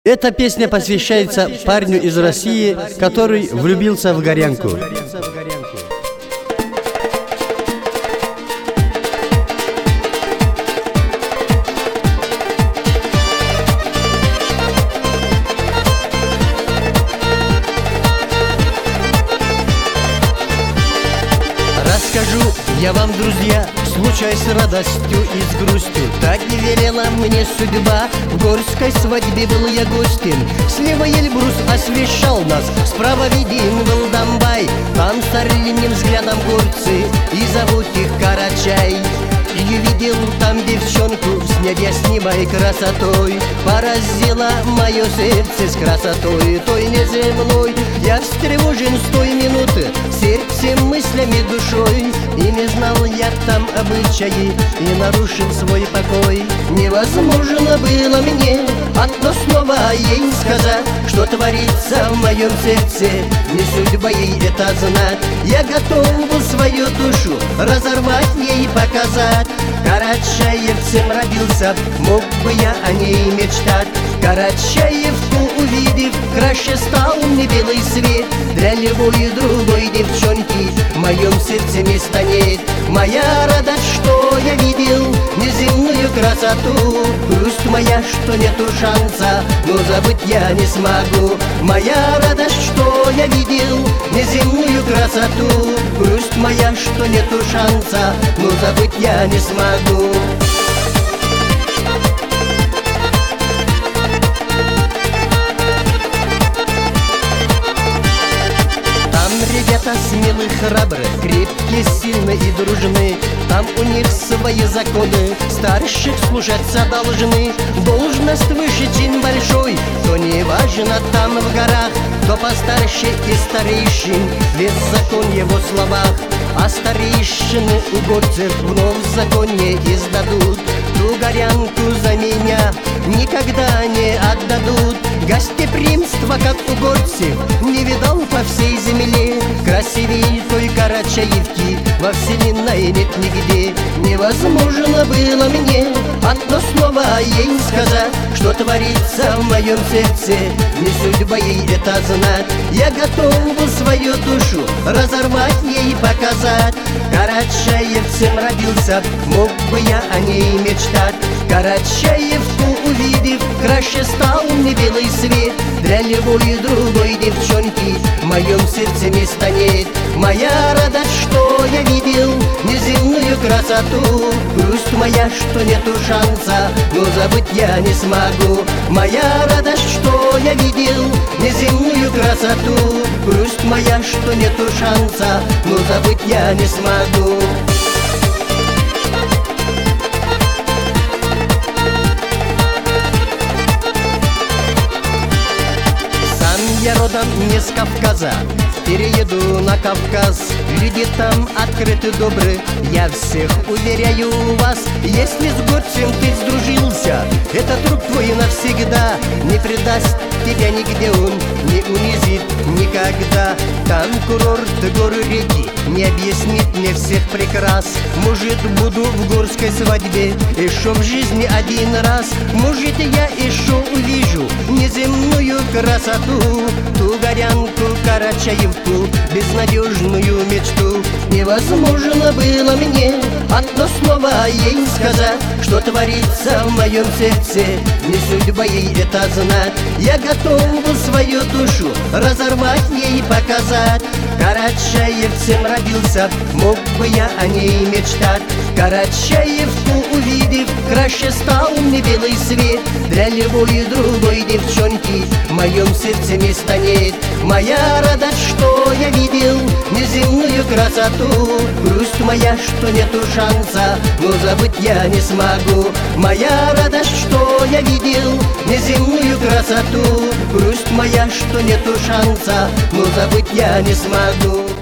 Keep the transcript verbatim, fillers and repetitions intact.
Эта песня посвящается парню из России, который влюбился в горянку. Расскажу я вам, друзья, случай с радостью и с грустью. Так не велела мне судьба, в горской свадьбе был я гостем. Слева Эльбрус освещал нас, справа виден был Домбай. Там с орлиным взглядом горцы, и зовут их Карачай. И видел там девчонку с необъяснимой красотой. Поразило мое сердце с красотой той неземной. Я встревожен с той минуты, сердцем, мыслями, душой. И не знал я там обычаи, и нарушил свой покой. Невозможно было мне одно слово ей сказать, что творится в моем сердце, не судьба ей это знать. Я готов был свою душу разорвать ей показать. Карачаевцем родился, мог бы я о ней мечтать. Карачаевку увидев, краще стал мне белый свет. Для любой другой девчонки в моем сердце места нет. Моя радость, что я видел неземную красоту. Грусть моя, что нету шанса, но забыть я не смогу. Моя радость, что я видел неземную красоту. Грусть моя, что нету шанса, но забыть я не смогу. Ребята смелые, храбрые, крепкие, сильные и дружны. Там у них свои законы, старших слушаться должны. Должность выше, чин большой, то не важно там в горах. Кто постарше и старейшин, весь закон его в словах. А старейшины у горцев вновь в законе издадут. Ту горянку за меня никогда не отдадут. Гостеприимство, как у горцев, не видал по всей земле. Красивей той Карачаевки во вселенной нет нигде. Невозможно было мне одно слово ей сказать, что творится в моем сердце, не судьба ей это знать. Я готов был свою душу разорвать ей показать. Карачаевцем родился, мог бы я о ней мечтать. Карачаевку увидев, краще стал мне белый свет. Для любой другой девчонки в моем сердце места нет. Моя радость, что я видел неземную красоту. Грусть моя, что нету шанса, но забыть я не смогу. Моя радость, что я видел неземную красоту. Грусть моя, что нету шанса, но забыть я не смогу. Я родом не с Кавказа, перееду на Кавказ. Люди там открыты, добры, я всех уверяю вас. Если с горцем ты сдружился, этот друг твой навсегда. Не предаст тебя нигде он, не унизит никогда. Там курорт, горы, реки, не объяснит мне всех прекрас. Может, буду в горской свадьбе еще в жизни один раз. Может, я еще увижу неземную красоту. Ту горянку Карачаевку, безнадежную мечту. Невозможно было мне одно слово ей сказать, что творится в моем сердце, не судьба ей это знать. Я готов был свою душу разорвать ей показать. Карачаевцем родился, мог бы я о ней мечтать. Карачаевку увидев, краще стал мне белый свет. Для любой другой девчонки в моем сердце места нет. Моя радость, что я видел неземную красоту. Грусть моя, что нету шанса, но забыть я не смогу. Моя радость, что я видел неземную красоту. Грусть моя, что нету шанса, но забыть я не смогу.